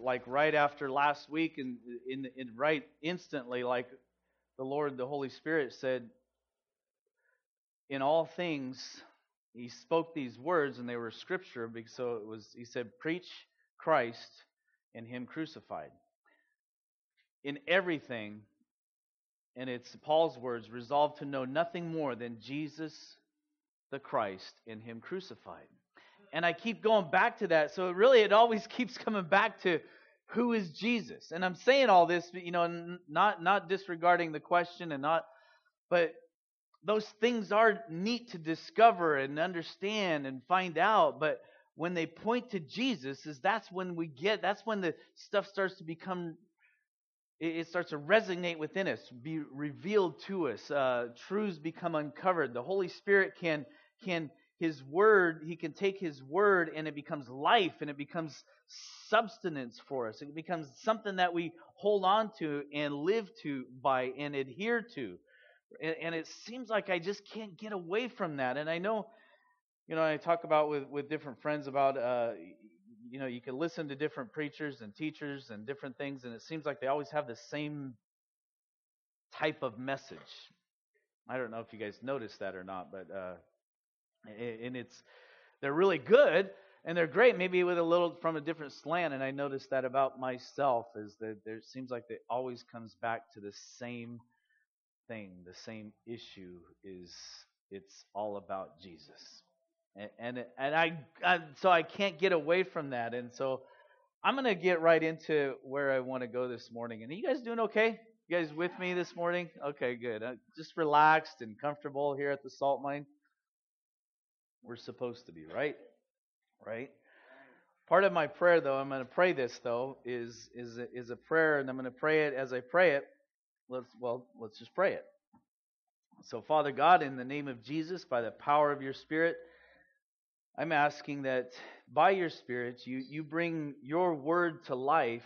like right after last week, and right instantly, like the Holy Spirit said, in all things, He spoke these words, and they were scripture. So it was. He said, "Preach Christ and Him crucified." In everything, and it's Paul's words, resolved to know nothing more than Jesus the Christ and Him crucified. And I keep going back to that. So it always keeps coming back to who is Jesus. And I'm saying all this, not disregarding the question but those things are neat to discover and understand and find out. But when they point to Jesus, that's when the stuff starts to become. It starts to resonate within us, be revealed to us. Truths become uncovered. The Holy Spirit can His Word, He can take His Word and it becomes life and it becomes substance for us. It becomes something that we hold on to and live to by and adhere to. And it seems like I just can't get away from that. And I know, I talk about with different friends about, you can listen to different preachers and teachers and different things, and it seems like they always have the same type of message. I don't know if you guys noticed that or not, but they're really good and they're great, maybe with a little from a different slant. And I noticed that about myself, is that it seems like it always comes back to the same thing, the same issue. It's all about Jesus. And so I can't get away from that. And so I'm going to get right into where I want to go this morning. And are you guys doing okay? You guys with me this morning? Okay, good. Just relaxed and comfortable here at the Salt Mine. We're supposed to be, right? Right? Part of my prayer, though, I'm going to pray this, though, is a prayer, and I'm going to pray it as I pray it. Let's just pray it. So, Father God, in the name of Jesus, by the power of your Spirit, I'm asking that by your Spirit, you bring your word to life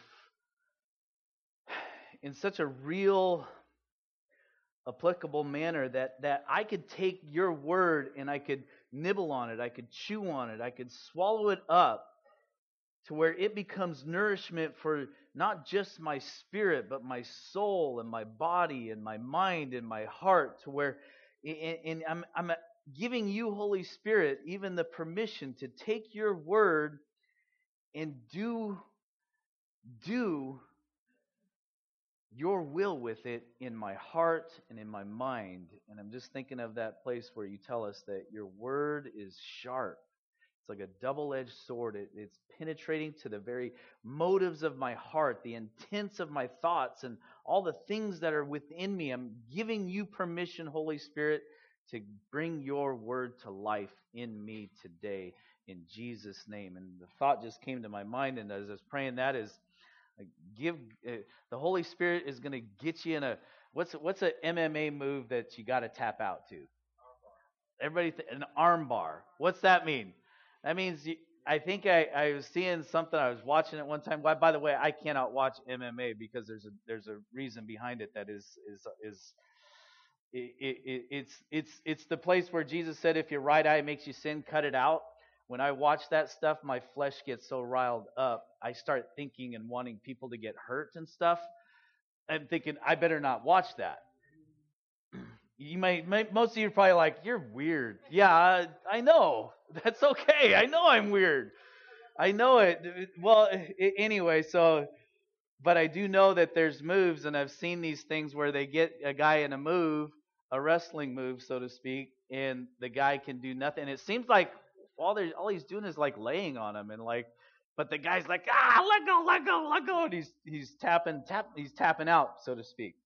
in such a real, applicable manner that I could take your word and I could nibble on it, I could chew on it, I could swallow it up to where it becomes nourishment for not just my spirit, but my soul and my body and my mind and my heart, to where I'm giving you, Holy Spirit, even the permission to take your word and do your will with it in my heart and in my mind. And I'm just thinking of that place where you tell us that your word is sharp. It's like a double-edged sword. It's penetrating to the very motives of my heart, the intents of my thoughts, and all the things that are within me. I'm giving you permission, Holy Spirit, to bring your word to life in me today, in Jesus' name. And the thought just came to my mind, and as I was praying, that is, the Holy Spirit is going to get you in a, what's an MMA move that you got to tap out to? Everybody, an arm bar. What's that mean? That means I think I was seeing something. I was watching it one time. By the way, I cannot watch MMA because there's a reason behind it. That it's the place where Jesus said, if your right eye makes you sin, cut it out. When I watch that stuff, my flesh gets so riled up. I start thinking and wanting people to get hurt and stuff. I'm thinking, I better not watch that. You most of you are probably like, you're weird. Yeah, I know. That's okay. I know I'm weird. I know it. Well, anyway, but I do know that there's moves, and I've seen these things where they get a guy in a wrestling move, so to speak, and the guy can do nothing. And it seems like all he's doing is like laying on him, but the guy's like, let go, and he's tapping out, so to speak.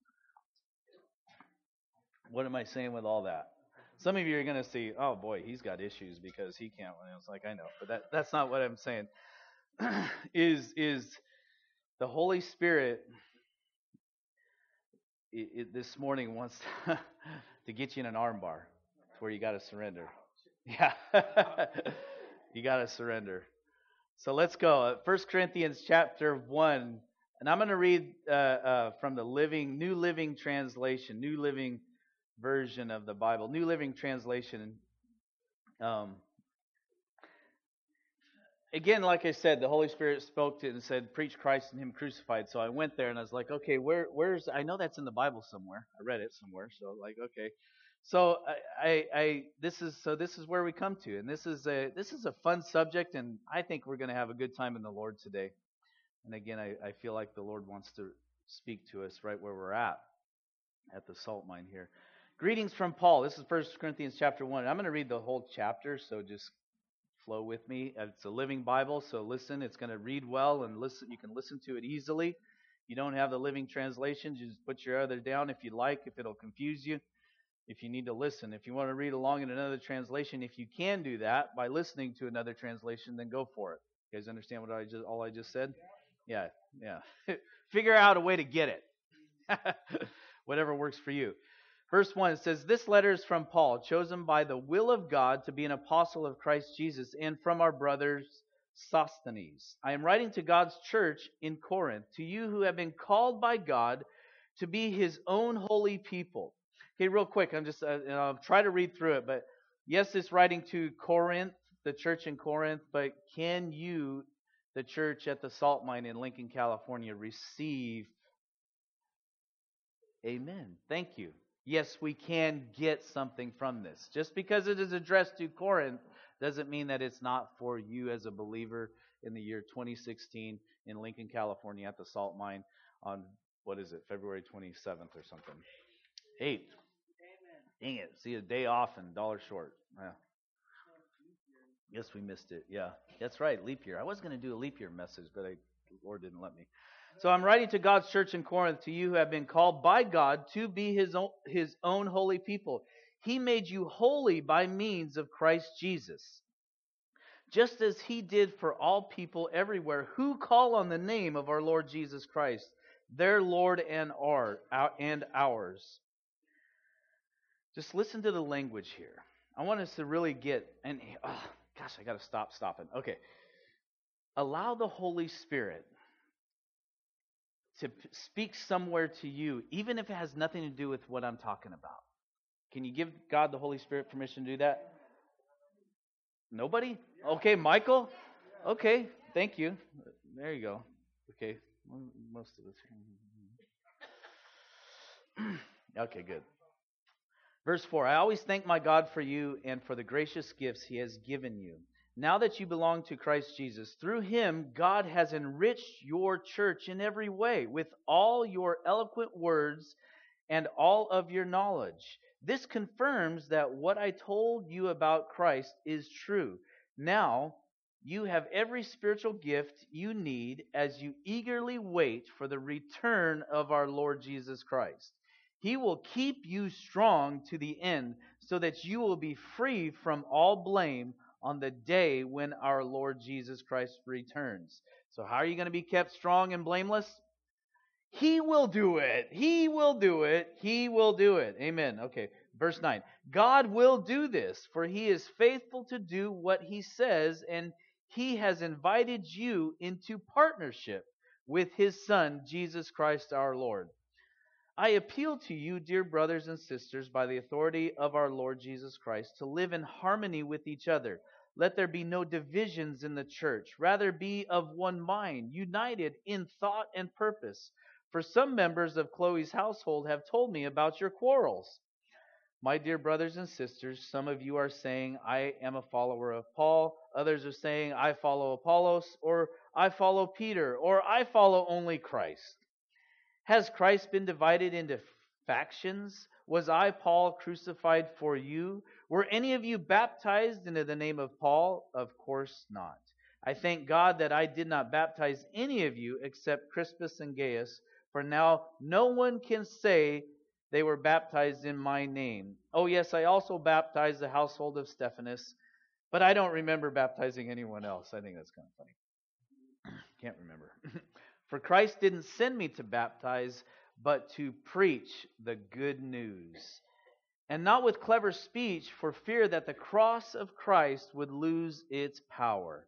What am I saying with all that? Some of you are going to see, oh boy, he's got issues because he can't. And it's like, I know, but that's not what I'm saying. is the Holy Spirit this morning wants to get you in an arm bar. It's where you got to surrender. Yeah, you got to surrender. So let's go. 1 Corinthians chapter 1, and I'm going to read from the New Living Translation, New Living Version of the Bible, New Living Translation. again, like I said, the Holy Spirit spoke to it and said, "Preach Christ and Him crucified." So I went there and I was like, "Okay, where's? I know that's in the Bible somewhere. I read it somewhere." So like, okay, so this is where we come to, and this is a fun subject, and I think we're going to have a good time in the Lord today. And again, I feel like the Lord wants to speak to us right where we're at the salt mine here. Greetings from Paul. This is 1 Corinthians chapter 1. I'm going to read the whole chapter, so just flow with me. It's a living Bible, so listen. It's going to read well, and listen. You can listen to it easily. You don't have the living translation, just put your other down if you like, if it'll confuse you. If you need to listen. If you want to read along in another translation, if you can do that by listening to another translation, then go for it. You guys understand what I just said? Yeah. Figure out a way to get it. Whatever works for you. Verse 1 says, "This letter is from Paul, chosen by the will of God to be an apostle of Christ Jesus, and from our brothers Sosthenes. I am writing to God's church in Corinth, to you who have been called by God to be His own holy people." Okay, real quick, I'm just I'll try to read through it, but yes, it's writing to Corinth, the church in Corinth, but can you, the church at the salt mine in Lincoln, California, receive? Amen. Thank you. Yes, we can get something from this. Just because it is addressed to Corinth doesn't mean that it's not for you as a believer in the year 2016 in Lincoln, California at the salt mine on, what is it, February 27th or something? 8th. Dang it. See, a day off and $1 short. Yeah. Yes, we missed it. Yeah, that's right. Leap year. I was going to do a leap year message, but the Lord didn't let me. So I'm writing to God's church in Corinth, to you who have been called by God to be His own holy people. He made you holy by means of Christ Jesus, just as He did for all people everywhere who call on the name of our Lord Jesus Christ, their Lord and ours. Just listen to the language here. I want us to really get, and gosh, I got to stop stopping. Okay. Allow the Holy Spirit to speak somewhere to you, even if it has nothing to do with what I'm talking about. Can you give God the Holy Spirit permission to do that? Nobody? Okay, Michael? Okay, thank you. There you go. Okay, most of us. Okay, good. Verse 4, "I always thank my God for you and for the gracious gifts He has given you. Now that you belong to Christ Jesus, through Him, God has enriched your church in every way with all your eloquent words and all of your knowledge. This confirms that what I told you about Christ is true. Now, you have every spiritual gift you need as you eagerly wait for the return of our Lord Jesus Christ. He will keep you strong to the end so that you will be free from all blame on the day when our Lord Jesus Christ returns." So how are you going to be kept strong and blameless? He will do it. He will do it. He will do it. Amen. Okay. Verse 9. "God will do this, for He is faithful to do what He says, and He has invited you into partnership with His Son, Jesus Christ our Lord. I appeal to you, dear brothers and sisters, by the authority of our Lord Jesus Christ, to live in harmony with each other. Let there be no divisions in the church. Rather, be of one mind, united in thought and purpose. For some members of Chloe's household have told me about your quarrels. My dear brothers and sisters, some of you are saying, 'I am a follower of Paul.' Others are saying, 'I follow Apollos,' or 'I follow Peter,' or 'I follow only Christ.' Has Christ been divided into factions? Was I, Paul, crucified for you? Were any of you baptized into the name of Paul? Of course not. I thank God that I did not baptize any of you except Crispus and Gaius, for now no one can say they were baptized in my name. Oh yes, I also baptized the household of Stephanas, but I don't remember baptizing anyone else." I think that's kind of funny. Can't remember. "For Christ didn't send me to baptize, but to preach the good news. And not with clever speech, for fear that the cross of Christ would lose its power."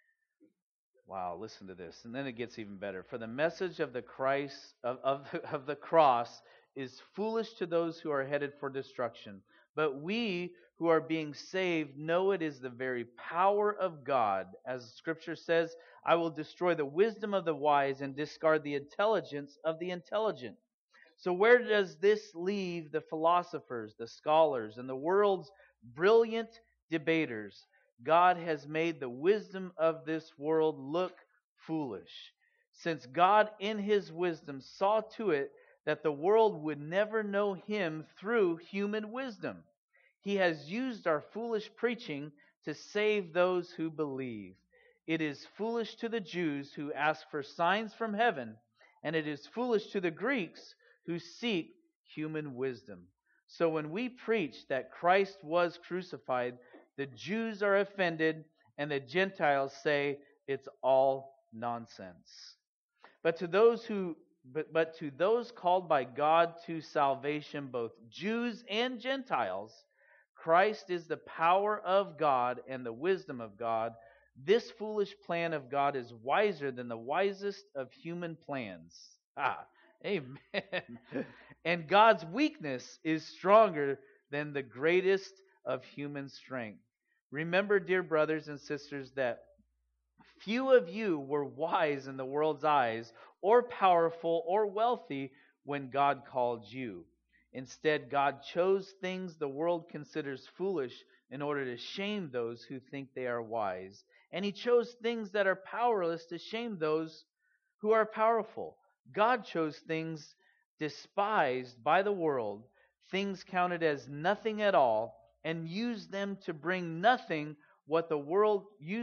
Wow, listen to this. And then it gets even better. "For the message of the Christ of the cross is foolish to those who are headed for destruction. But we who are being saved know it is the very power of God. As Scripture says, I will destroy the wisdom of the wise and discard the intelligence of the intelligent. So where does this leave the philosophers, the scholars, and the world's brilliant debaters? God has made the wisdom of this world look foolish. Since God in His wisdom saw to it that the world would never know Him through human wisdom, He has used our foolish preaching to save those who believe. It is foolish to the Jews who ask for signs from heaven, and it is foolish to the Greeks who seek human wisdom. So when we preach that Christ was crucified, the Jews are offended and the Gentiles say it's all nonsense. But to those called by God to salvation, both Jews and Gentiles, Christ is the power of God and the wisdom of God. This foolish plan of God is wiser than the wisest of human plans. Amen. And God's weakness is stronger than the greatest of human strength. Remember, dear brothers and sisters, that few of you were wise in the world's eyes, or powerful, or wealthy when God called you. Instead, God chose things the world considers foolish in order to shame those who think they are wise. And He chose things that are powerless to shame those who are powerful. God chose things despised by the world, things counted as nothing at all, and used them to bring nothing what the world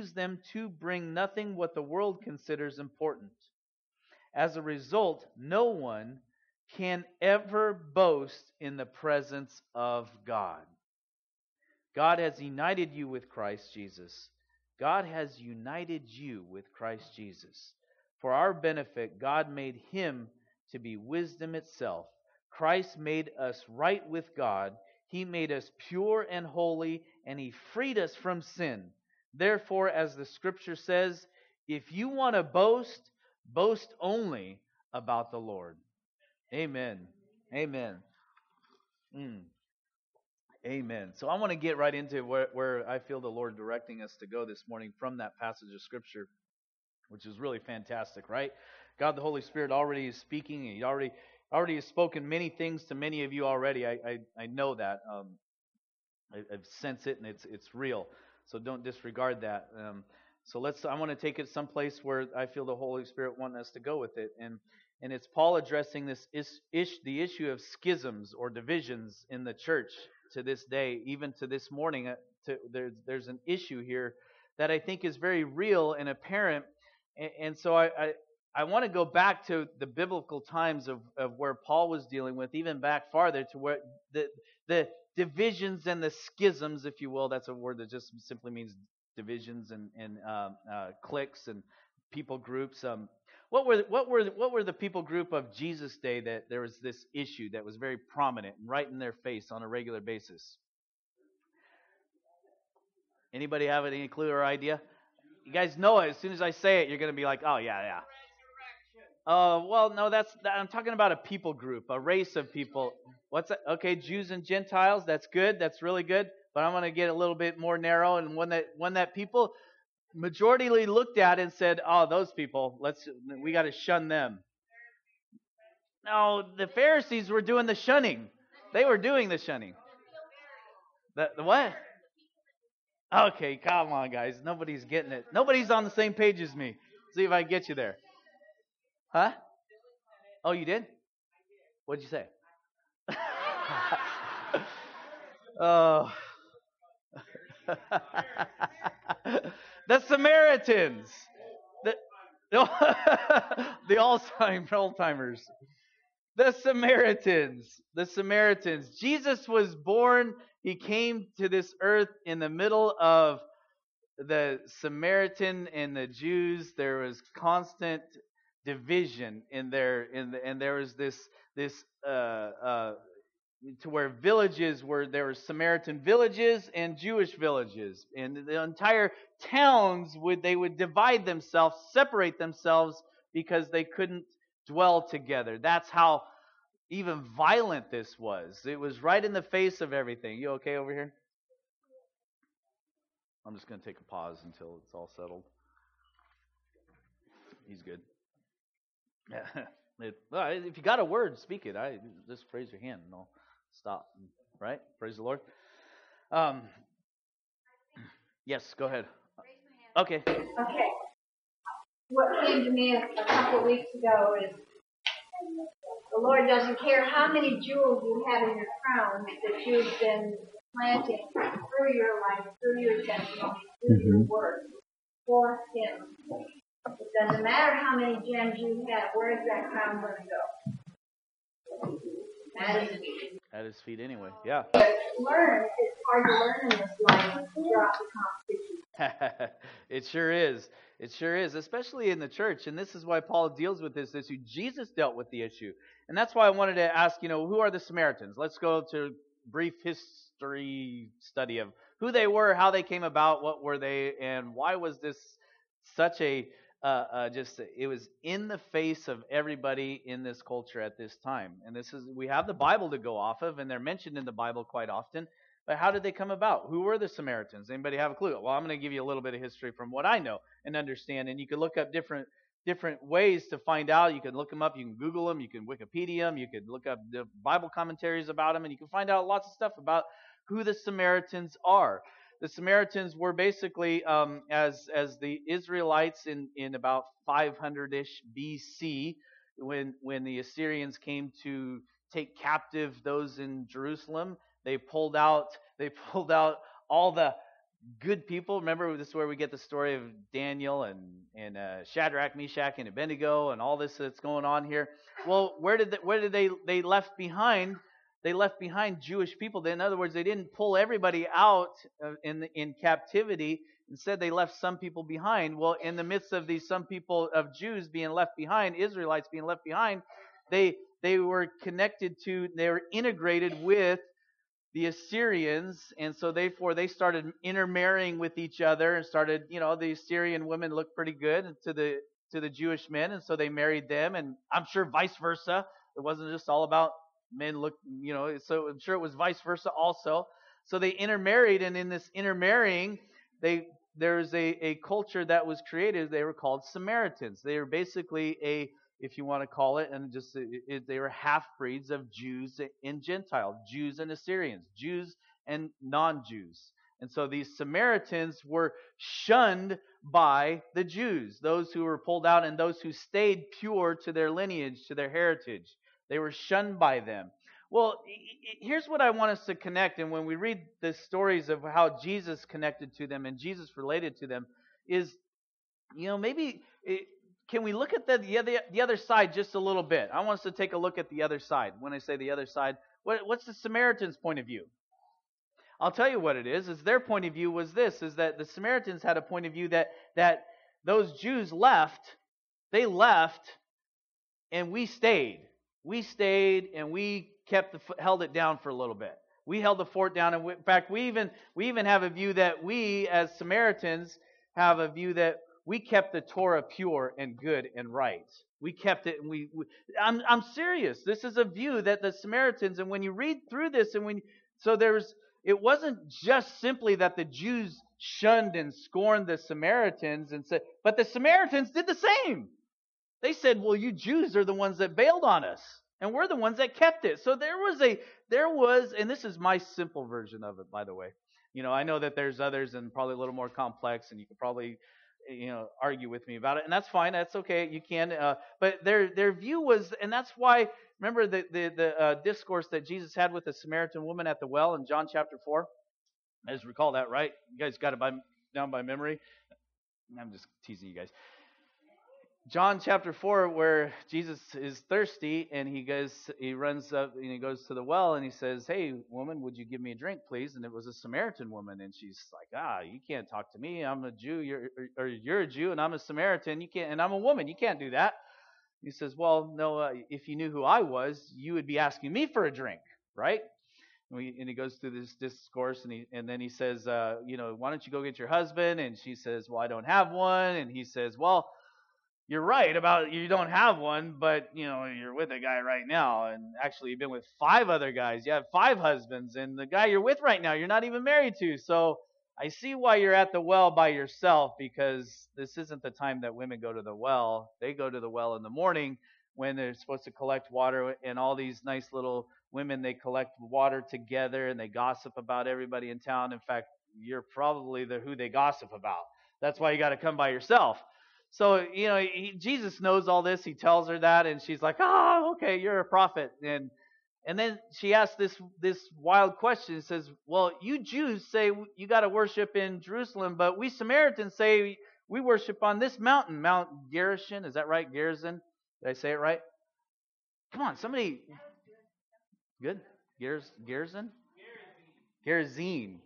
considers important. As a result, no one can ever boast in the presence of God. God has united you with Christ Jesus. God has united you with Christ Jesus. For our benefit, God made Him to be wisdom itself. Christ made us right with God. He made us pure and holy, and He freed us from sin. Therefore, as the Scripture says, if you want to boast, boast only about the Lord. Amen. Amen. Amen. So I want to get right into where I feel the Lord directing us to go this morning from that passage of Scripture, which is really fantastic, right? God the Holy Spirit already is speaking. He already has spoken many things to many of you already. I know that. I've sensed it, and it's real. So don't disregard that. I want to take it someplace where I feel the Holy Spirit wanting us to go with it, and it's Paul addressing the issue of schisms or divisions in the church to this day, even to this morning. There's an issue here that I think is very real and apparent, and so I want to go back to the biblical times of where Paul was dealing with, even back farther to where the divisions and the schisms, if you will. That's a word that just simply means divisions and cliques and people groups. What were the people group of Jesus' day that there was this issue that was very prominent and right in their face on a regular basis? Anybody have any clue or idea? You guys know it. As soon as I say it, you're going to be like, oh, yeah. Well, no, I'm talking about a people group, a race of people. What's that? Okay, Jews and Gentiles. That's good. That's really good. But I'm going to get a little bit more narrow, and one that people majoritarily looked at and said, "Oh, those people, we got to shun them." No, the Pharisees were doing the shunning. They were doing the shunning. The what? Okay, come on, guys. Nobody's getting it. Nobody's on the same page as me. See if I can get you there. Huh? Oh, you did? What'd you say? Oh. The Samaritans. The Alzheimer's. The Samaritans. Jesus was born. He came to this earth in the middle of the Samaritan and the Jews. There was constant division and there was this to where there were Samaritan villages and Jewish villages, and the entire towns would divide themselves, separate themselves, because they couldn't dwell together. That's how even violent this was. It was right in the face of everything. You okay over here? I'm just going to take a pause until it's all settled. He's good. If you got a word, speak it. Just raise your hand and I'll stop. Right? Praise the Lord. Yes, go ahead. Okay. What came to me a couple of weeks ago is the Lord doesn't care how many jewels you have in your crown that you've been planting through your life, through your testimony, through your work for Him. It doesn't matter how many gems you have. Where is that crown going to go? At His feet anyway. Yeah. Learn. It's hard to learn in this life throughout the competition. It sure is. It sure is, especially in the church. And this is why Paul deals with this issue. Jesus dealt with the issue. And that's why I wanted to ask, who are the Samaritans? Let's go to brief history study of who they were, how they came about, what were they, and why was this such a it was in the face of everybody in this culture at this time. And we have the Bible to go off of, and they're mentioned in the Bible quite often. But how did they come about? Who were the Samaritans? Anybody have a clue? Well, I'm going to give you a little bit of history from what I know and understand. And you can look up different ways to find out. You can look them up. You can Google them. You can Wikipedia them. You can look up the Bible commentaries about them. And you can find out lots of stuff about who the Samaritans are. The Samaritans were basically, as the Israelites in about 500-ish BC, when the Assyrians came to take captive those in Jerusalem. They pulled out all the good people. Remember, this is where we get the story of Daniel and Shadrach, Meshach, and Abednego, and all this that's going on here. Well, where did they left behind? They left behind Jewish people. In other words, they didn't pull everybody out in captivity. Instead, they left some people behind. Well, in the midst of these some people of Jews being left behind, Israelites being left behind, they were they were integrated with the Assyrians, and so therefore they started intermarrying with each other and started, the Assyrian women looked pretty good to the Jewish men, and so they married them, and I'm sure vice versa. It wasn't just all about men so I'm sure it was vice versa also. So they intermarried, and in this intermarrying, there's a culture that was created. They were called Samaritans. They were basically if you want to call it, and they were half-breeds of Jews and Gentiles, Jews and Assyrians, Jews and non-Jews. And so these Samaritans were shunned by the Jews, those who were pulled out and those who stayed pure to their lineage, to their heritage. They were shunned by them. Well, here's what I want us to connect, and when we read the stories of how Jesus connected to them and Jesus related to them, is, maybe... Can we look at the other side just a little bit? I want us to take a look at the other side. When I say the other side, what's the Samaritans' point of view? I'll tell you what it is their point of view was this, is that the Samaritans had a point of view that those Jews left, they left, and we stayed. We stayed, and we held it down for a little bit. We held the fort down, and in fact, we even have a view that we, as Samaritans, have a view that we kept the Torah pure and good and right. We kept it, and I'm serious. This is a view that the Samaritans, and when you read through this, it wasn't just simply that the Jews shunned and scorned the Samaritans and said, but the Samaritans did the same. They said, well, you Jews are the ones that bailed on us, and we're the ones that kept it. So there was, and this is my simple version of it, by the way. I know that there's others and probably a little more complex, and you could probably argue with me about it, and that's fine. That's okay. You can. But their view was, and that's why. Remember the discourse that Jesus had with the Samaritan woman at the well in John chapter 4. I just recall that, right? You guys got it down by memory. I'm just teasing you guys. John chapter 4, where Jesus is thirsty, and he runs up and he goes to the well, and he says, "Hey, woman, would you give me a drink, please?" And it was a Samaritan woman, and she's like, "You can't talk to me. I'm a Jew. You're a Jew, and I'm a Samaritan. You can't, and I'm a woman. You can't do that." He says, "Well, no. If you knew who I was, you would be asking me for a drink, right?" And he goes through this discourse, and then he says, "Why don't you go get your husband?" And she says, "Well, I don't have one." And he says, "Well, you're right about you don't have one, but you're with a guy right now, and actually you've been with 5 other guys. You have 5 husbands, and the guy you're with right now, you're not even married to. So I see why you're at the well by yourself, because this isn't the time that women go to the well. They go to the well in the morning when they're supposed to collect water, and all these nice little women, they collect water together and they gossip about everybody in town. In fact, you're probably who they gossip about. That's why you got to come by yourself. So, Jesus knows all this. He tells her that, and she's like, "Oh, okay, you're a prophet." And then she asks this wild question. It says, "Well, you Jews say you got to worship in Jerusalem, but we Samaritans say we worship on this mountain, Mount Gerizim." Is that right? Gerizim? Did I say it right? Come on, somebody. Good. Gerizim? Gerizim.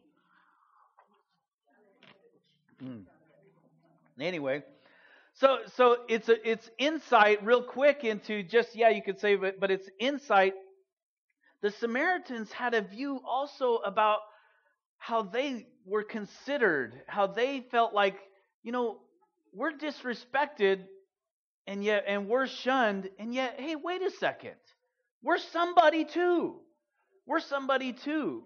Anyway, so it's insight real quick into just, you could say, but it's insight. The Samaritans had a view also about how they were considered, how they felt like, we're disrespected and we're shunned, and yet, hey, wait a second. We're somebody too. We're somebody too.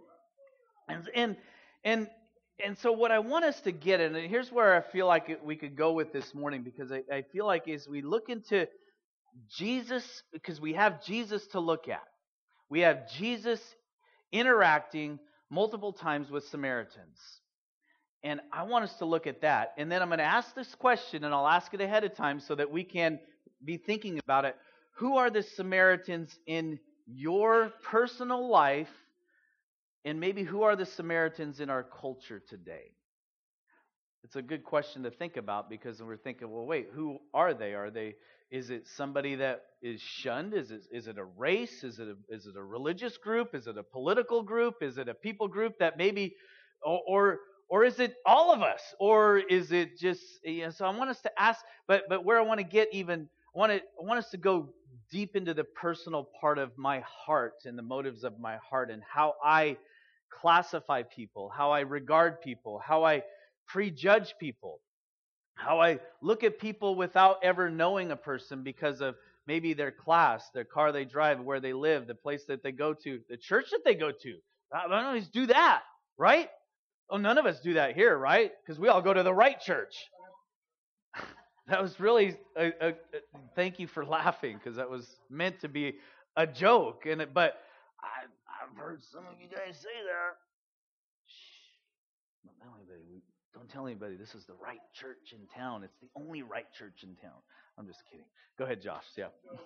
And so what I want us to get, and here's where I feel like we could go with this morning, because I feel like as we look into Jesus, because we have Jesus to look at. We have Jesus interacting multiple times with Samaritans. And I want us to look at that. And then I'm going to ask this question, and I'll ask it ahead of time so that we can be thinking about it. Who are the Samaritans in your personal life? And maybe who are the Samaritans in our culture today? It's a good question to think about, because we're thinking, well, wait, who are they? Is it somebody that is shunned? Is it a race? Is it a religious group? Is it a political group? Is it a people group that maybe, or is it all of us? Or is it just, so I want us to ask, but where I want to get even, I want us to go deep into the personal part of my heart and the motives of my heart, and how I classify people, how I regard people, how I prejudge people, how I look at people without ever knowing a person because of maybe their class, their car they drive, where they live, the place that they go to, the church that they go to. I don't always do that, right? Oh, none of us do that here, right? Because we all go to the right church. That was really thank you for laughing, because that was meant to be a joke, but I've heard some of you guys say that. Shh. Don't tell anybody this is the right church in town. It's the only right church in town. I'm just kidding. Go ahead, Josh. Yeah.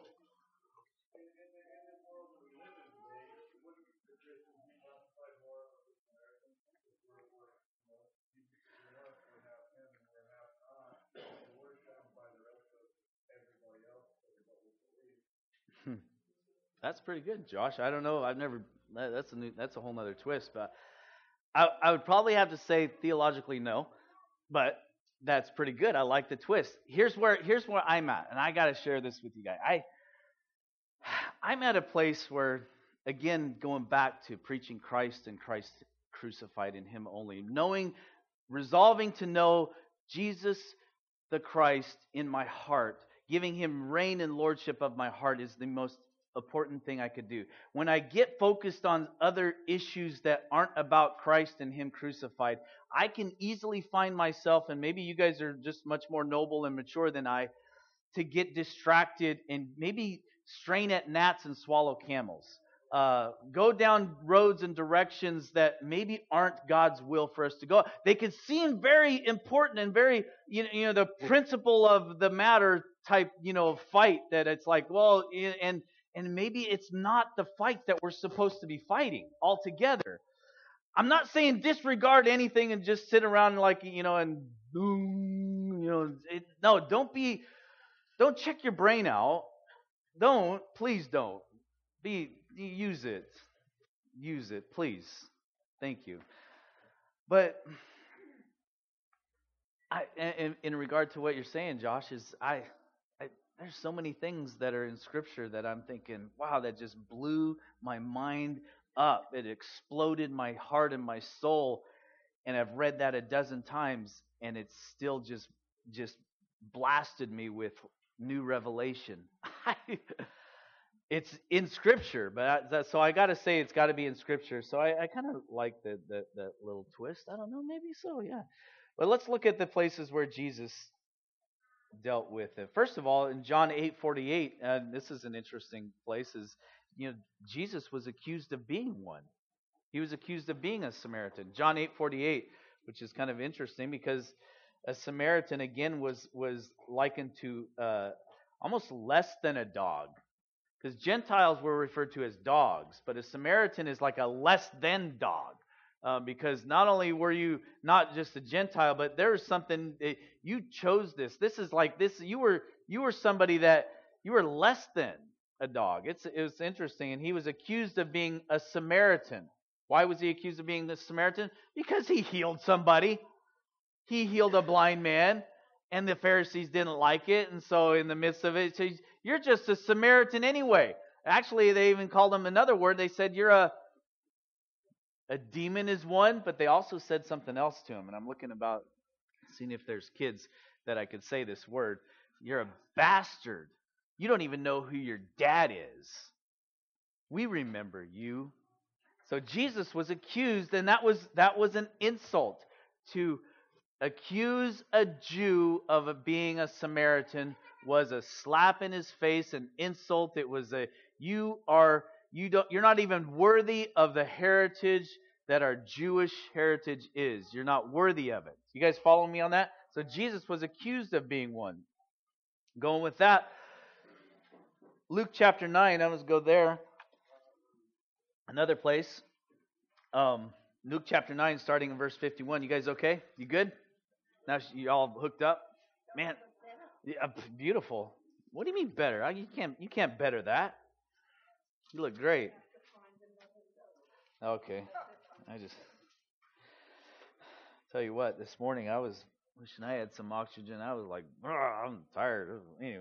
That's pretty good, Josh. I don't know. That's a whole nother twist, but I would probably have to say theologically no, but that's pretty good. I like the twist. Here's where I'm at, and I got to share this with you guys. I'm at a place where, again, going back to preaching Christ and Christ crucified in Him only, resolving to know Jesus the Christ in my heart, giving Him reign and lordship of my heart, is the most important thing I could do. When I get focused on other issues that aren't about Christ and Him crucified, I can easily find myself, and maybe you guys are just much more noble and mature than I, to get distracted and maybe strain at gnats and swallow camels. Go down roads and directions that maybe aren't God's will for us to go. They could seem very important and very, the principle of the matter type, fight, that it's like, well, and maybe it's not the fight that we're supposed to be fighting altogether. I'm not saying disregard anything and just sit around and boom, no, don't check your brain out. Please don't. Use it, please. Thank you. But in regard to what you're saying, Josh, there's so many things that are in Scripture that I'm thinking, wow, that just blew my mind up. It exploded my heart and my soul, and I've read that a dozen times, and it's still just blasted me with new revelation. It's in Scripture, but so I got to say it's got to be in Scripture. So I kind of like that little twist. I don't know, maybe so, yeah. But let's look at the places where Jesus dealt with it. First of all, in John 8:48, and this is an interesting place, is Jesus was accused of being one. He was accused of being a Samaritan. John 8:48, which is kind of interesting because a Samaritan again was likened to almost less than a dog. Because Gentiles were referred to as dogs, but a Samaritan is like a less than dog. Because not only were you not just a Gentile, but there was something you chose this. This is like this. You were somebody that you were less than a dog. It was interesting, and he was accused of being a Samaritan. Why was he accused of being the Samaritan? Because he healed somebody. He healed a blind man, and the Pharisees didn't like it, and so in the midst of it, so you're just a Samaritan anyway. Actually, they even called him another word. They said you're a demon is one, but they also said something else to him. And I'm looking about seeing if there's kids that I could say this word. You're a bastard. You don't even know who your dad is. We remember you. So Jesus was accused, and that was an insult. To accuse a Jew of being a Samaritan was a slap in his face, an insult. It was you're not even worthy of the heritage that our Jewish heritage is. You're not worthy of it. You guys follow me on that? So Jesus was accused of being one. Going with that, Luke chapter 9, I'm going to go there. Another place. Luke chapter 9, starting in verse 51. You guys okay? You good? Now you all hooked up? Man, yeah, beautiful. What do you mean better? You can't better that. You look great. Okay. I just tell you what, this morning I was wishing I had some oxygen. I was like, I'm tired.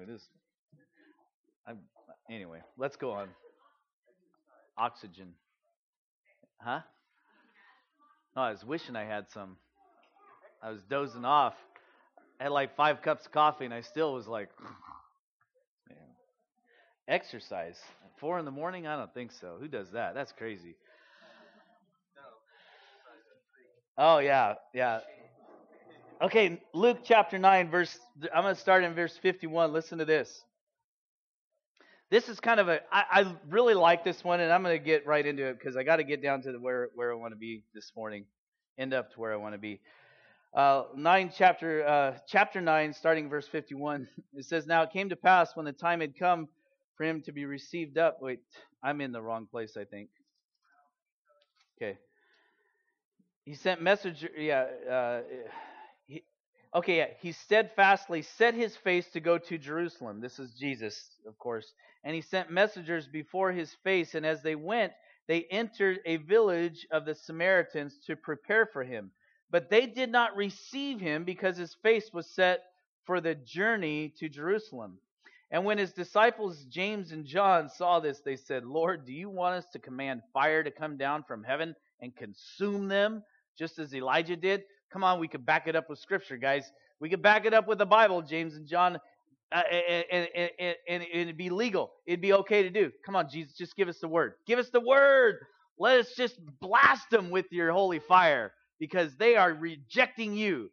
Anyway, let's go on. Oxygen. Huh? No, I was wishing I had some. I was dozing off. I had like 5 cups of coffee, and I still was like, man. Exercise at 4 a.m? I don't think so. Who does that? That's crazy. Oh yeah. Okay, Luke chapter 9, I'm going to start in verse 51. Listen to this. This is kind of I really like this one, and I'm going to get right into it because I got to get down to where I want to be this morning, end up to where I want to be. Chapter 9, starting verse 51. It says, "Now it came to pass when the time had come for him to be received up." Wait, I'm in the wrong place, I think. Okay. He sent messenger. He steadfastly set his face to go to Jerusalem. This is Jesus, of course. And he sent messengers before his face, and as they went, they entered a village of the Samaritans to prepare for him. But they did not receive him because his face was set for the journey to Jerusalem. And when his disciples James and John saw this, they said, "Lord, do you want us to command fire to come down from heaven and consume them, just as Elijah did?" Come on, we could back it up with Scripture, guys. We could back it up with the Bible, James and John, and it'd be legal. It'd be okay to do. Come on, Jesus, just give us the word. Give us the word. Let us just blast them with your holy fire because they are rejecting you.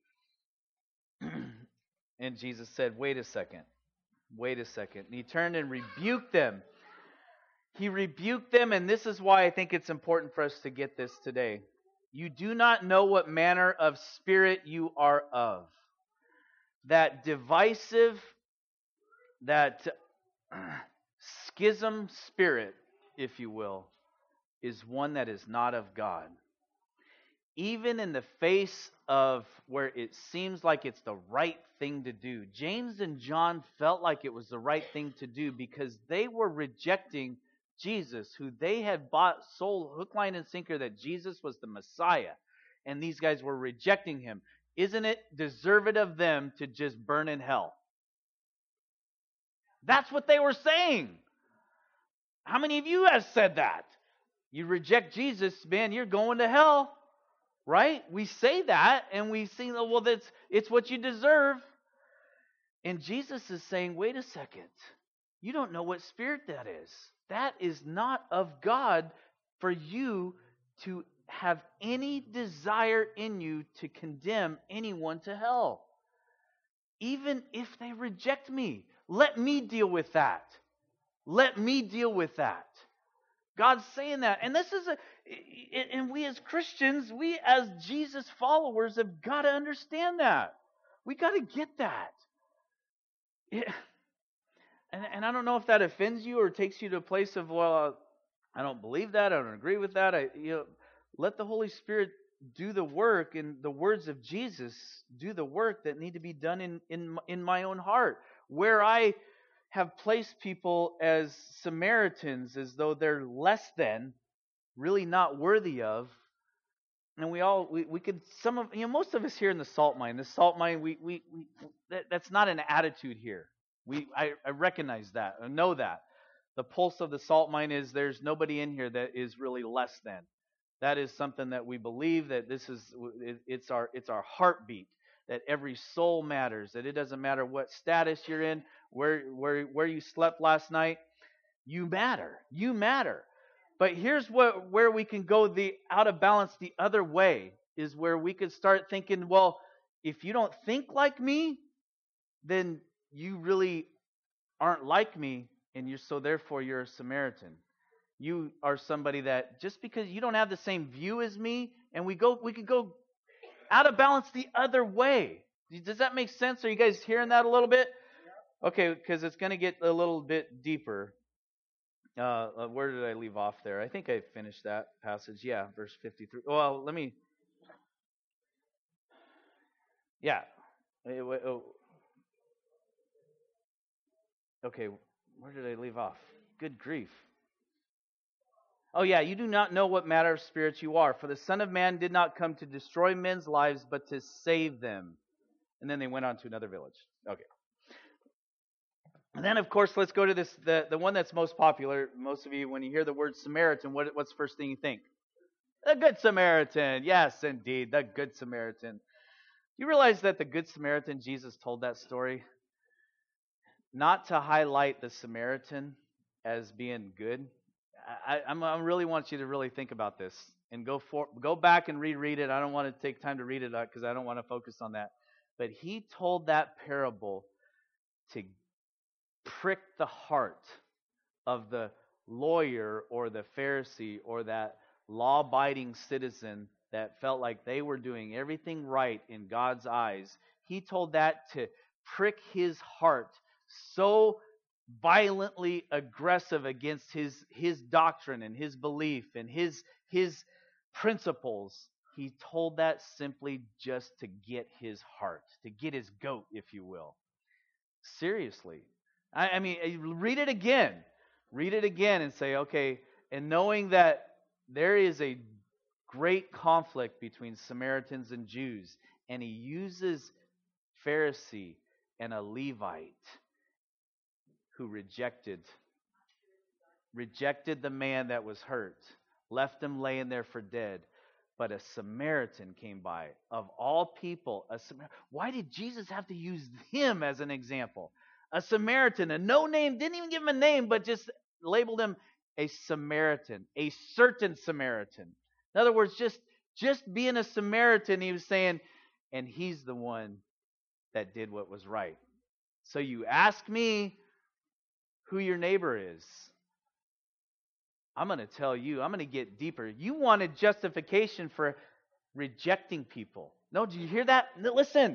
And Jesus said, wait a second. And he turned and rebuked them. He rebuked them, and this is why I think it's important for us to get this today. You do not know what manner of spirit you are of. That divisive, that schism spirit, if you will, is one that is not of God. Even in the face of where it seems like it's the right thing to do, James and John felt like it was the right thing to do because they were rejecting Jesus, who they had sold hook, line, and sinker that Jesus was the Messiah. And these guys were rejecting him. Isn't it deserved of them to just burn in hell? That's what they were saying. How many of you have said that? You reject Jesus, man, you're going to hell. Right? We say that, and we say, well, it's what you deserve. And Jesus is saying, wait a second. You don't know what spirit that is. That is not of God for you to have any desire in you to condemn anyone to hell. Even if they reject me, let me deal with that. Let me deal with that. God's saying that. And and we as Christians, we as Jesus followers have got to understand that. We got to get that. And I don't know if that offends you or takes you to a place of, well, I don't believe that. I don't agree with that. Let the Holy Spirit do the work, and the words of Jesus do the work that need to be done in my own heart. Where I have placed people as Samaritans, as though they're less than, really not worthy of, and we could, most of us here in the salt mine, that's not an attitude here. I recognize that. I know that. The pulse of the salt mine is there's nobody in here that is really less than. That is something that we believe, that it's our heartbeat, that every soul matters, that it doesn't matter what status you're in, where you slept last night, you matter. You matter. But here's where we can go out of balance the other way, is where we could start thinking, well, if you don't think like me, then you really aren't like me, and therefore you're a Samaritan. You are somebody that, just because you don't have the same view as me, and we could go out of balance the other way. Does that make sense? Are you guys hearing that a little bit? Okay, because it's going to get a little bit deeper. Where did I leave off there? I think I finished that passage. Yeah, verse 53. Well, yeah. Okay, where did I leave off? Good grief. Oh yeah, you do not know what matter of spirits you are, for the Son of Man did not come to destroy men's lives, but to save them. And then they went on to another village. Okay. And then, of course, let's go to the one that's most popular. Most of you, when you hear the word Samaritan, what's the first thing you think? The Good Samaritan. Yes, indeed, the Good Samaritan. You realize that the Good Samaritan, Jesus told that story not to highlight the Samaritan as being good. I really want you to really think about this and go back and reread it. I don't want to take time to read it because I don't want to focus on that. But he told that parable to prick the heart of the lawyer or the Pharisee or that law-abiding citizen that felt like they were doing everything right in God's eyes. He told that to prick his heart so violently aggressive against his doctrine and his belief and his principles. He told that simply just to get his heart, to get his goat, if you will. Seriously. I mean, read it again. Read it again and say, okay, and knowing that there is a great conflict between Samaritans and Jews, and he uses Pharisee and a Levite who rejected the man that was hurt, left him laying there for dead. But a Samaritan came by. Of all people, why did Jesus have to use him as an example? A Samaritan, a no name, didn't even give him a name, but just labeled him a Samaritan, a certain Samaritan. In other words, just being a Samaritan, he was saying, and he's the one that did what was right. So you ask me who your neighbor is. I'm going to tell you, I'm going to get deeper. You wanted justification for rejecting people. No, do you hear that? Listen.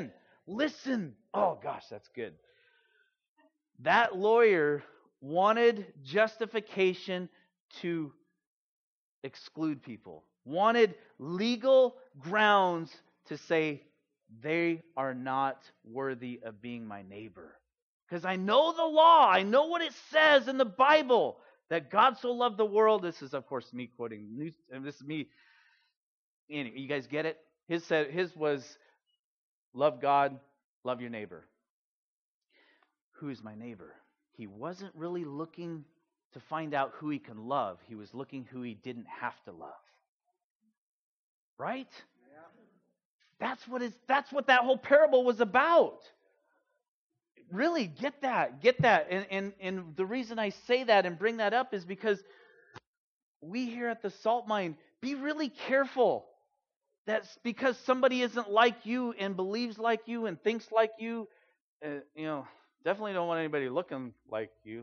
Oh gosh, that's good. That lawyer wanted justification to exclude people, wanted legal grounds to say they are not worthy of being my neighbor. Because I know the law, I know what it says in the Bible, that God so loved the world. This is, of course, me quoting, and this is me. Anyway, you guys get it? His was, love God, love your neighbor. Who's my neighbor? He wasn't really looking to find out who he can love. He was looking who he didn't have to love. Right? Yeah. That's what that whole parable was about. really get that. And the reason I say that and bring that up is because we here at the Salt Mine, be really careful. That's because somebody isn't like you and believes like you and thinks like you. Definitely don't want anybody looking like you.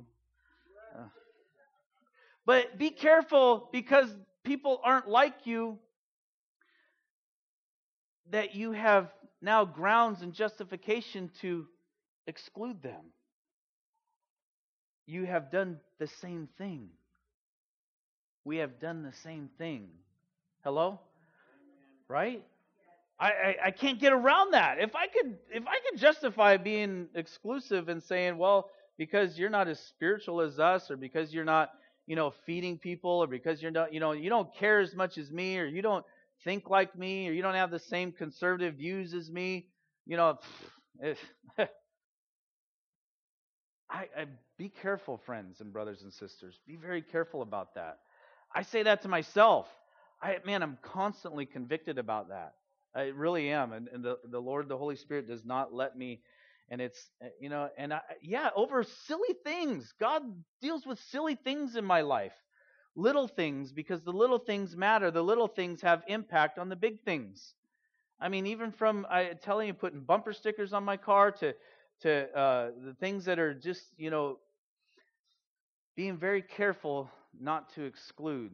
But be careful because people aren't like you, that you have now grounds and justification to exclude them. You have done the same thing. We have done the same thing. Hello? Right? I can't get around that. If I could justify being exclusive and saying, well, because you're not as spiritual as us, or because you're not, feeding people, or because you're not, you don't care as much as me, or you don't think like me, or you don't have the same conservative views as me, I be careful, friends and brothers and sisters. Be very careful about that. I say that to myself. I'm constantly convicted about that. I really am, and the Lord, the Holy Spirit, does not let me. And it's over silly things. God deals with silly things in my life, little things, because the little things matter. The little things have impact on the big things. I mean, even from telling you, putting bumper stickers on my car to the things that are just being very careful not to exclude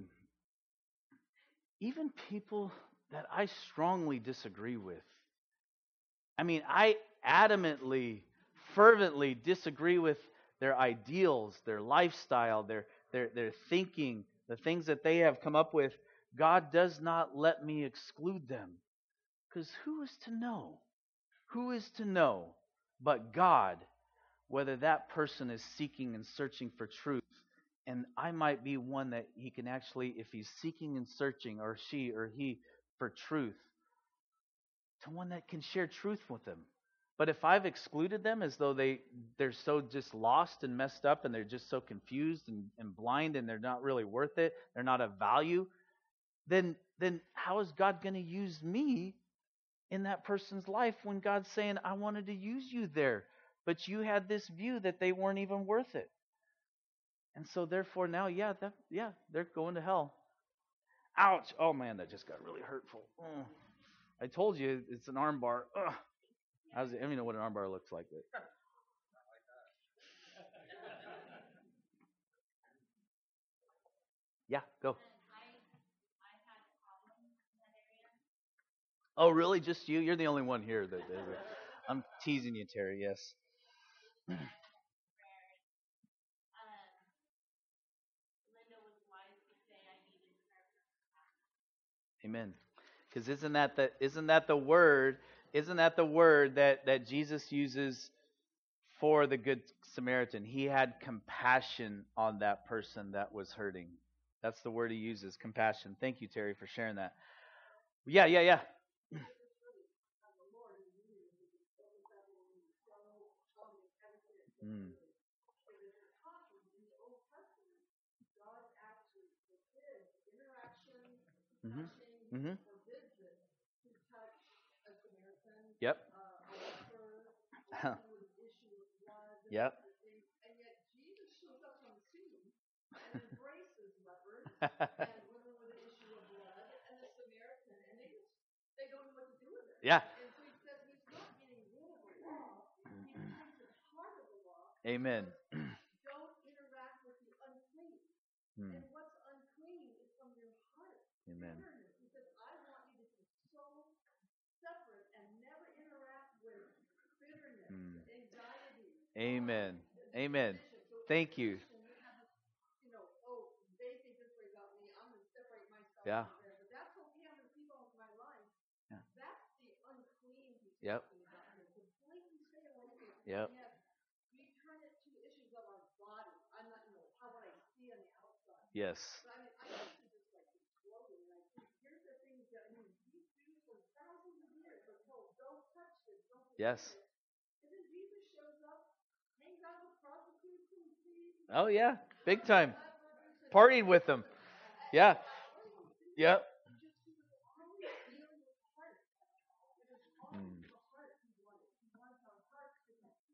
even people that I strongly disagree with. I mean, I adamantly, fervently disagree with their ideals, their lifestyle, their thinking, the things that they have come up with. God does not let me exclude them. Because who is to know? Who is to know but God whether that person is seeking and searching for truth? And I might be one that he can actually, if he's seeking and searching, or she or he, for truth, to one that can share truth with them. But if I've excluded them as though they're so just lost and messed up, and they're just so confused and blind, and they're not really worth it, they're not of value, then how is God going to use me in that person's life when God's saying, I wanted to use you there, but you had this view that they weren't even worth it? And so therefore now, they're going to hell. Ouch. Oh man, that just got really hurtful. Oh. I told you it's an arm bar. Ugh. I don't even know what an arm bar looks like. Yeah, go. Oh, really? Just you? You're the only one here. I'm teasing you, Terry. Yes. Amen. Because isn't that the word? Isn't that the word that Jesus uses for the Good Samaritan? He had compassion on that person that was hurting. That's the word he uses, compassion. Thank you, Terry, for sharing that. Yeah. Mm. Mhm. Mhm. Yep. Yep. Yeah. Amen. Hmm. Amen. Hmm. Amen. Amen. Thank you. Yeah. Yeah. Yep. Yep. Yes. Yes. Oh yeah, big time. Partied with them. Yeah. Yep. Mm.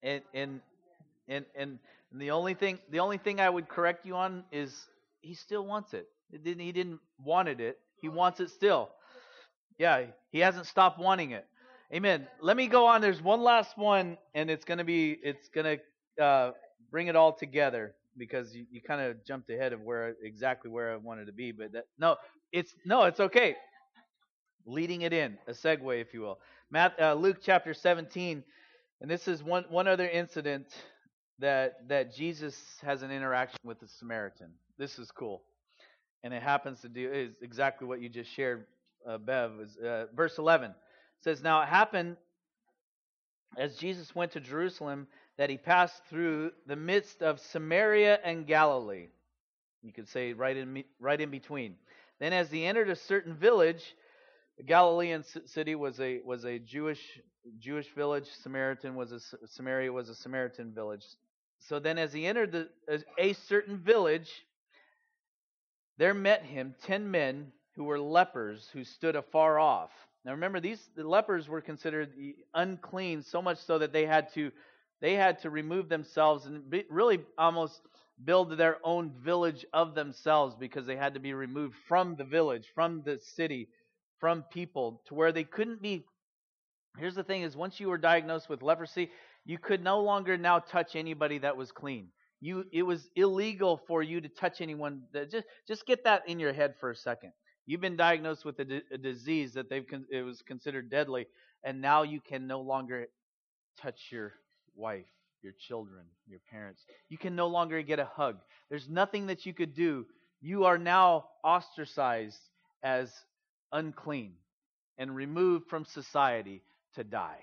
And and the only thing I would correct you on is he still wants it. He didn't wanted it. He wants it still. Yeah, he hasn't stopped wanting it. Amen. Let me go on. There's one last one, and it's gonna bring it all together because you kind of jumped ahead of exactly where I wanted to be. But it's okay. Leading it in, a segue, if you will. Luke chapter 17, and this is one other incident that Jesus has an interaction with the Samaritan. This is cool, and it happens to do is exactly what you just shared, Bev. Verse 11 says, "Now it happened as Jesus went to Jerusalem that he passed through the midst of Samaria and Galilee." You could say right in between. Then, as he entered a certain village, the Galilean city was a Jewish village. Samaria was a Samaritan village. So then, as he entered a certain village, there met him 10 men who were lepers, who stood afar off. Now remember, the lepers were considered unclean, so much so that they had to remove themselves and really almost build their own village of themselves, because they had to be removed from the village, from the city, from people, to where they couldn't be. Here's the thing: is once you were diagnosed with leprosy, you could no longer now touch anybody that was clean. It was illegal for you to touch anyone. Just get that in your head for a second. You've been diagnosed with a disease that it was considered deadly, and now you can no longer touch your wife, your children, your parents. You can no longer get a hug. There's nothing that you could do. You are now ostracized as unclean and removed from society to die.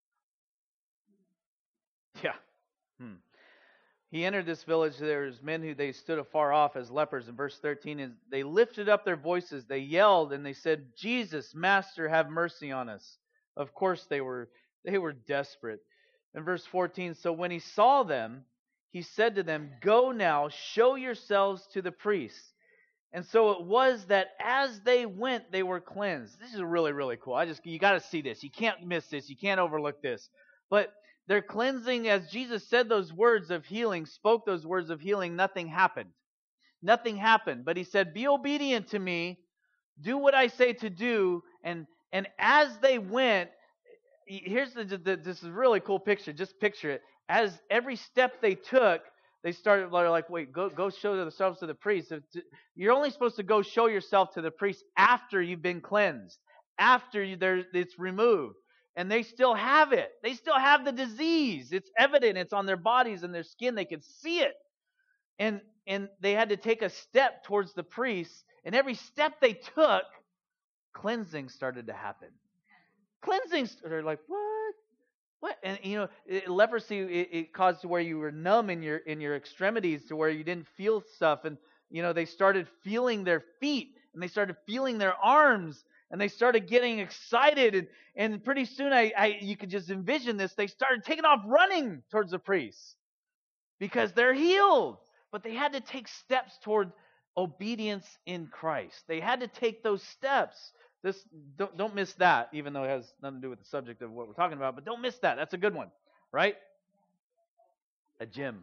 Yeah. He entered this village. There was men who they stood afar off as lepers. In verse 13, is they lifted up their voices, they yelled, and they said, "Jesus, Master, have mercy on us." Of course they were desperate. In verse 14, so when he saw them, he said to them, "Go now, show yourselves to the priests." And so it was that as they went, they were cleansed. This is really, really cool. You got to see this. You can't miss this. You can't overlook this. But their cleansing, as Jesus said those words of healing, spoke those words of healing, nothing happened. Nothing happened. But he said, "Be obedient to me. Do what I say to do." And as they went, this is a really cool picture. Just picture it. As every step they took, they started like, "Wait, go show themselves to the priest." You're only supposed to go show yourself to the priest after you've been cleansed, after it's removed. And they still have it. They still have the disease. It's evident. It's on their bodies and their skin. They can see it. And they had to take a step towards the priest. And every step they took, cleansing started to happen. Cleansing, they're like, what? And leprosy, it caused to where you were numb in your extremities, to where you didn't feel stuff. And they started feeling their feet, and they started feeling their arms, and they started getting excited. And pretty soon, you could just envision this. They started taking off running towards the priest because they're healed. But they had to take steps toward obedience in Christ. They had to take those steps. Don't miss that, even though it has nothing to do with the subject of what we're talking about. But don't miss that. That's a good one, right? A gym.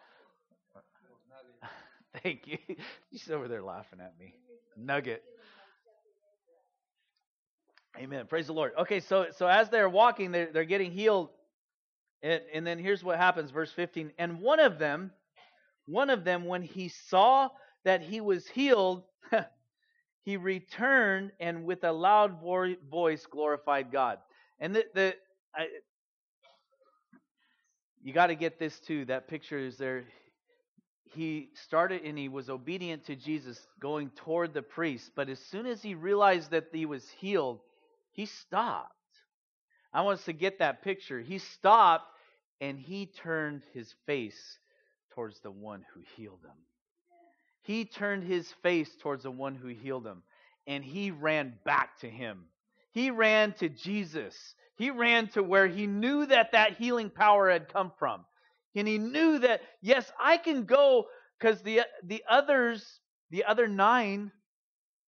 Thank you. She's over there laughing at me. Nugget. Amen. Praise the Lord. Okay, so as they're walking, they're getting healed. And then here's what happens, verse 15. And one of them, when he saw that he was healed, he returned and with a loud voice glorified God. And you got to get this too. That picture is there. He started and he was obedient to Jesus, going toward the priest. But as soon as he realized that he was healed, he stopped. I want us to get that picture. He stopped and he turned his face towards the one who healed him. He turned his face towards the one who healed him. And he ran back to him. He ran to Jesus. He ran to where he knew that healing power had come from. And he knew that, yes, I can go, because the other 9,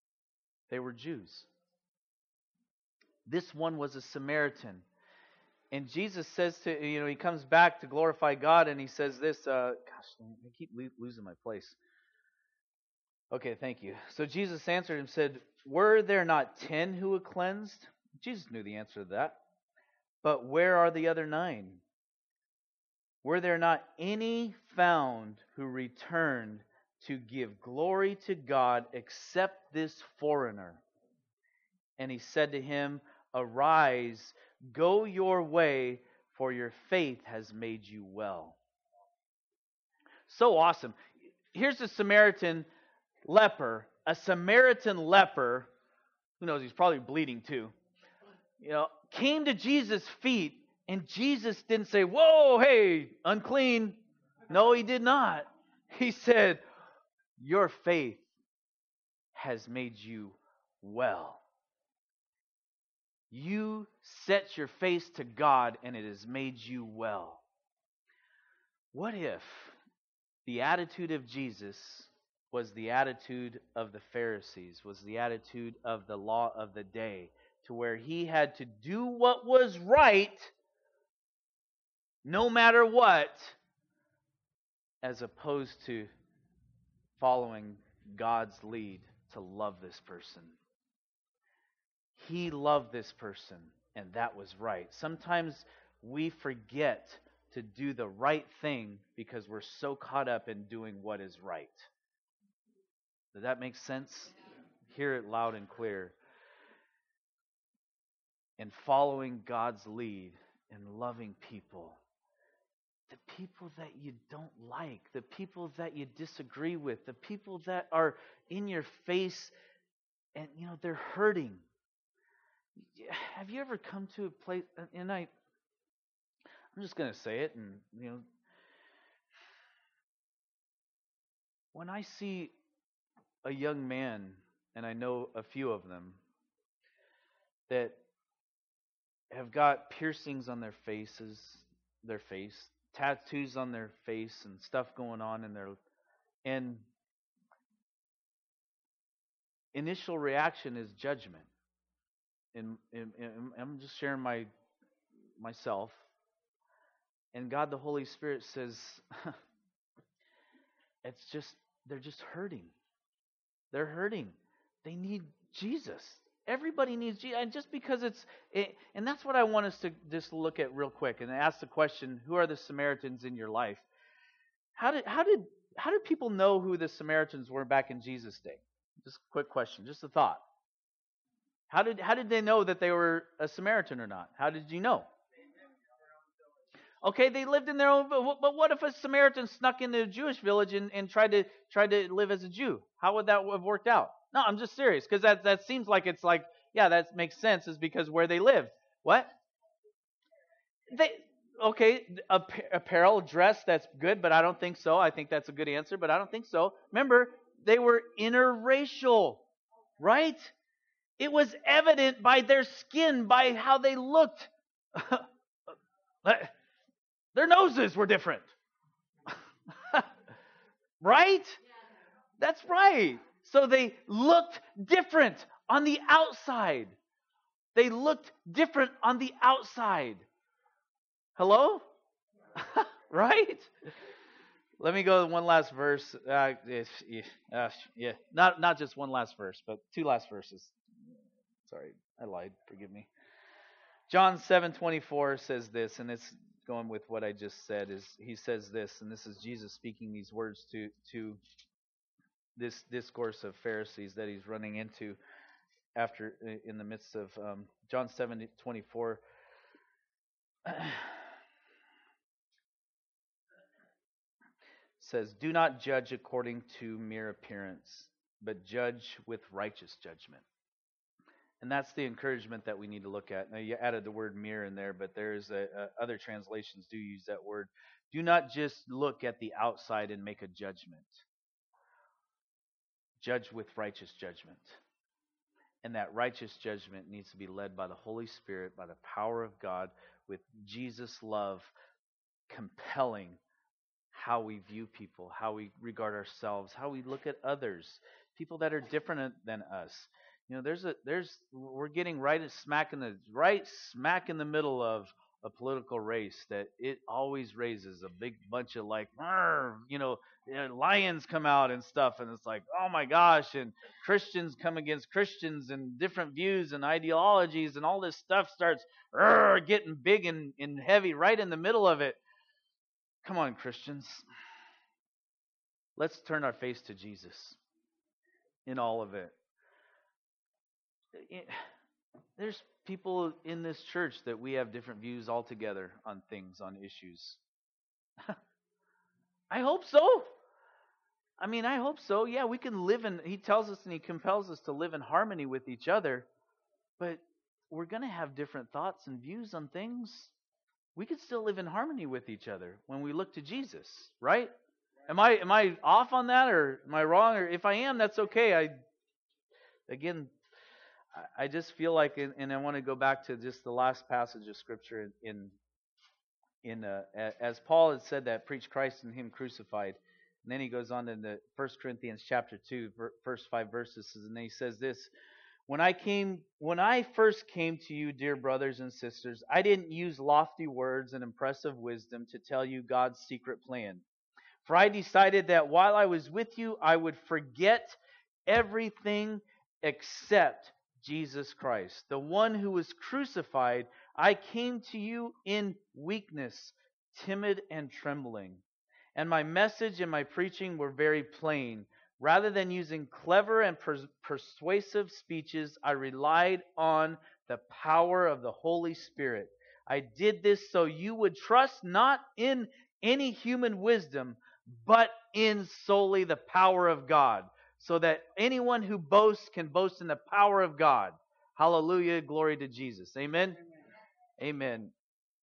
they were Jews. This one was a Samaritan. And Jesus says he comes back to glorify God, and he says this. Gosh, I keep losing my place. Okay, thank you. So Jesus answered and said, "Were there not 10 who were cleansed?" Jesus knew the answer to that. "But where are the other 9? Were there not any found who returned to give glory to God except this foreigner?" And he said to him, "Arise, go your way, for your faith has made you well." So awesome. Here's a Samaritan leper. A Samaritan leper, who knows, he's probably bleeding too, came to Jesus' feet, and Jesus didn't say, "Whoa, hey, unclean." No, he did not. He said, "Your faith has made you well. You set your face to God, and it has made you well." What if the attitude of Jesus was the attitude of the Pharisees, was the attitude of the law of the day, to where he had to do what was right no matter what, as opposed to following God's lead to love this person? He loved this person, and that was right. Sometimes we forget to do the right thing because we're so caught up in doing what is right. Does that make sense? Hear it loud and clear. And following God's lead and loving people. The people that you don't like, the people that you disagree with, the people that are in your face and they're hurting. Have you ever come to a place, and I'm just going to say it, and when I see a young man, and I know a few of them, that have got piercings on their face, tattoos on their face, and stuff going on in and initial reaction is judgment. And I'm just sharing myself. And God, the Holy Spirit says, they're just hurting. They're hurting. They need Jesus. Everybody needs Jesus. And just because and that's what I want us to just look at real quick and ask the question, who are the Samaritans in your life? How did people know who the Samaritans were back in Jesus' day? Just a quick question, just a thought. How did they know that they were a Samaritan or not? How did you know? Okay, they lived in their own. But what if a Samaritan snuck into a Jewish village and tried to live as a Jew? How would that have worked out? No, I'm just serious, because that seems like it's like, yeah, that makes sense, is because where they lived. What? Apparel, dress, that's good, but I don't think so. I think that's a good answer, but I don't think so. Remember, they were interracial, right? It was evident by their skin, by how they looked. Their noses were different. Right? That's right. So they looked different on the outside. They looked different on the outside. Hello? Right? Let me go to one last verse. Not just one last verse, but two last verses. Sorry, I lied. Forgive me. John 7:24 says this, and it's going with what I just said. Is he says this, and this is Jesus speaking these words to this discourse of Pharisees that he's running into after in the midst of John 7:24. Says, "Do not judge according to mere appearance, but judge with righteous judgment." And that's the encouragement that we need to look at. Now, you added the word "mere" in there, but there's other translations do use that word. Do not just look at the outside and make a judgment. Judge with righteous judgment. And that righteous judgment needs to be led by the Holy Spirit, by the power of God, with Jesus' love compelling how we view people, how we regard ourselves, how we look at others, people that are different than us. We're getting right smack in the middle of a political race that it always raises a big bunch of like, lions come out and stuff, and it's like, oh my gosh, and Christians come against Christians and different views and ideologies, and all this stuff starts getting big and heavy right in the middle of it. Come on, Christians. Let's turn our face to Jesus in all of it. There's people in this church that we have different views altogether on things, on issues. I hope so. I hope so. Yeah, we can live He tells us and He compels us to live in harmony with each other, but we're going to have different thoughts and views on things. We can still live in harmony with each other when we look to Jesus, right? Am I off on that, or am I wrong? Or if I am, that's okay. I just feel like, and I want to go back to just the last passage of Scripture as Paul had said that, preach Christ and Him crucified. And then he goes on in the 1 Corinthians chapter 2, first 5 verses, and then he says this: When I first came to you, dear brothers and sisters, I didn't use lofty words and impressive wisdom to tell you God's secret plan. For I decided that while I was with you, I would forget everything except Jesus Christ, the one who was crucified. I came to you in weakness, timid and trembling. And my message and my preaching were very plain. Rather than using clever and persuasive speeches, I relied on the power of the Holy Spirit. I did this so you would trust not in any human wisdom, but in solely the power of God, so that anyone who boasts can boast in the power of God. Hallelujah, glory to Jesus. Amen? Amen.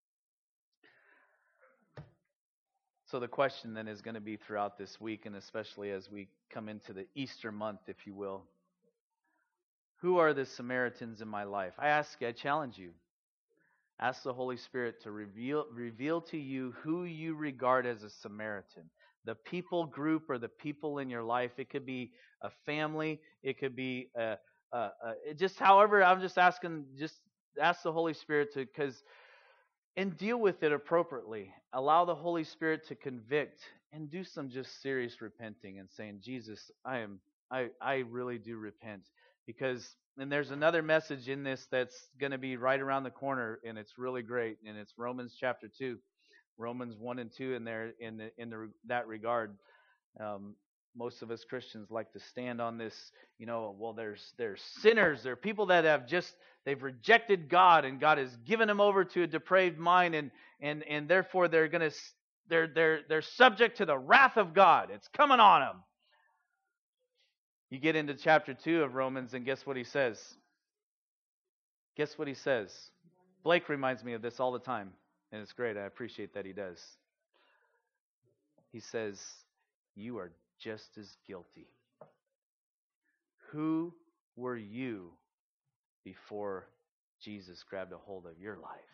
So the question then is going to be throughout this week, and especially as we come into the Easter month, if you will. Who are the Samaritans in my life? I challenge you. Ask the Holy Spirit to reveal to you who you regard as a Samaritan. The people group or the people in your life. It could be a family. It could be just however. I'm just asking. Just ask the Holy Spirit and deal with it appropriately. Allow the Holy Spirit to convict and do some just serious repenting and saying, Jesus, I really do repent. And there's another message in this that's going to be right around the corner, and it's really great, and it's Romans chapter 2, Romans 1 and 2 in there in that regard. Most of us Christians like to stand on this, there's sinners, there are people that they've rejected God, and God has given them over to a depraved mind, and therefore they're subject to the wrath of God. It's coming on them. You get into chapter 2 of Romans, and guess what he says? Guess what he says? Blake reminds me of this all the time, and it's great. I appreciate that he does. He says, you are just as guilty. Who were you before Jesus grabbed a hold of your life?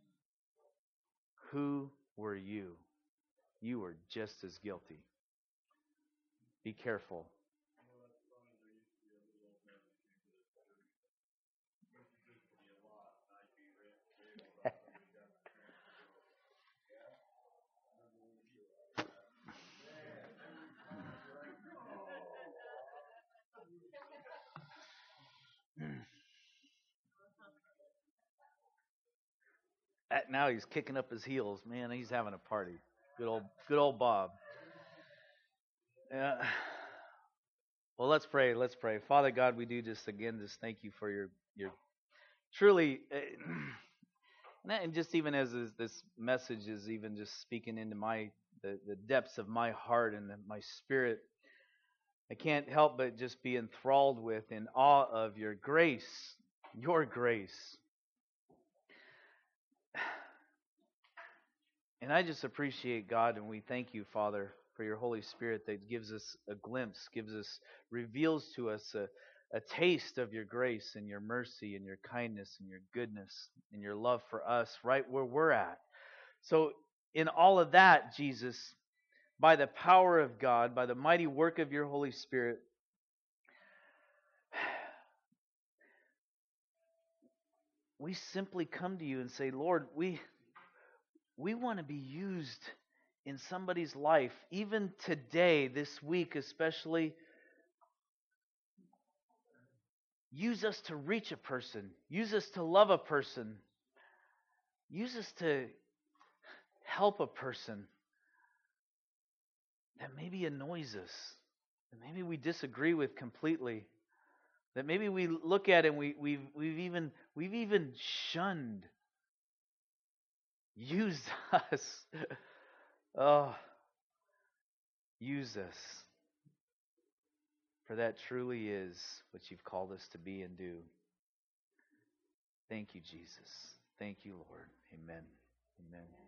Who were you? You were just as guilty. Be careful. Now he's kicking up his heels. Man, he's having a party. Good old Bob. Well, let's pray. Father God, we do just thank you for your truly, and just even as this message is even just speaking into the depths of my heart and my spirit, I can't help but just be enthralled with, in awe of your grace. And I just appreciate God, and we thank you, Father, for your Holy Spirit that gives us a glimpse, reveals to us a taste of your grace and your mercy and your kindness and your goodness and your love for us right where we're at. So in all of that, Jesus, by the power of God, by the mighty work of your Holy Spirit, we simply come to you and say, Lord, we we want to be used in somebody's life, even today, this week especially. Use us to reach a person. Use us to love a person. Use us to help a person that maybe annoys us, that maybe we disagree with completely, that maybe we look at and we've even shunned. Use us. Oh, use us. For that truly is what you've called us to be and do. Thank you, Jesus. Thank you, Lord. Amen. Amen.